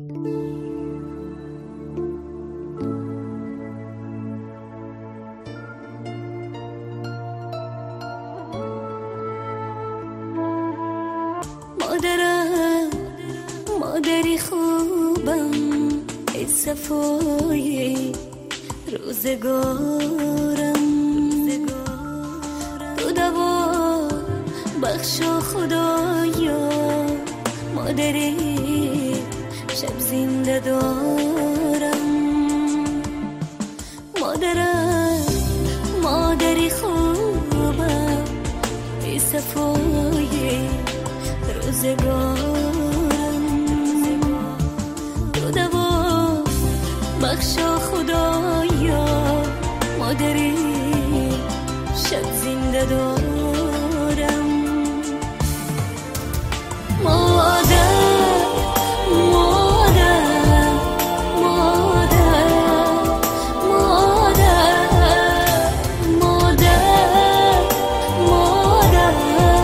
مادرم، مادری خوبم، ای صفای روزگارم، تو دوا بخشا خدایا، مادری شب زنده دارم. مادرم، مادری خوبم، ای صفای روزگارم، تو دوا بخشا خدایا، مادری شب زنده دارم. مادر، مادر، مادر، مادر، مادر، مادر،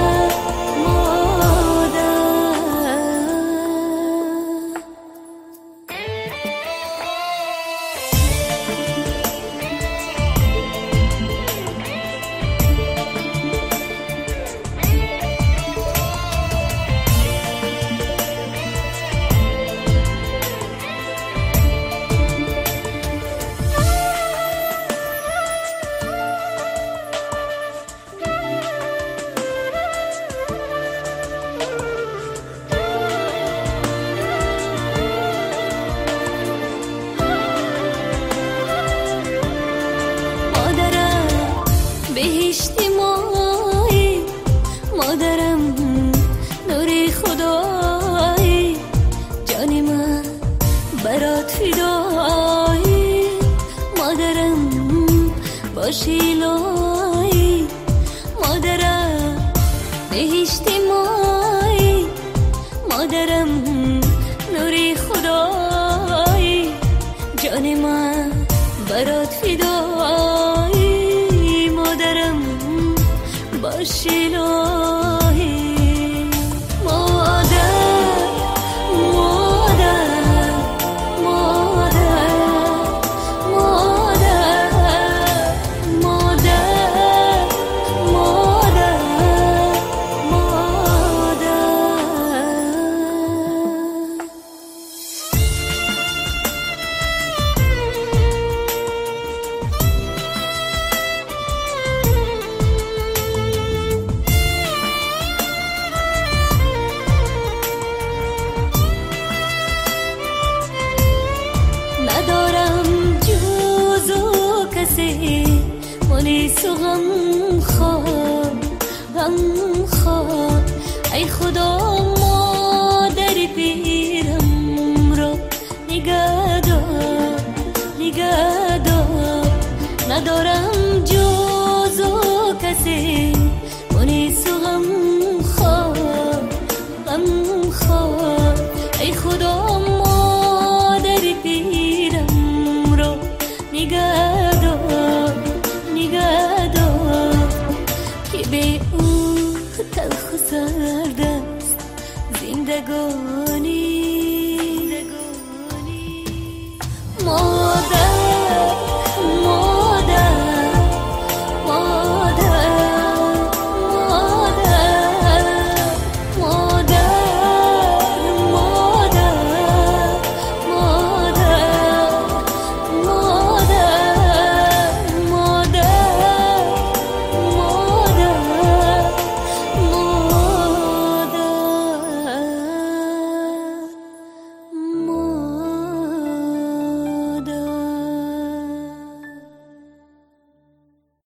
بهشتی مایی، مادرم نوری خدایی، جان من برات فدایی، مادرم باشی لایی، مادرم بهشتی مایی، مادرم نوری خدایی، جان من برات فدایی، باشی لایی. مادر، مادر، مادر، مادر، مادر، مادر، ندارم جز و کسی، مونس و غم خواه، غم خواه، ای خدا مادر پیرم را نگه دار، نگه دار. ندارم جز و کسی، مونس و غم خواه، غم خواه، ای خدا مادر پیرم را نگه دار، نگه دار، که به او تلخ و سرد است زندگانی.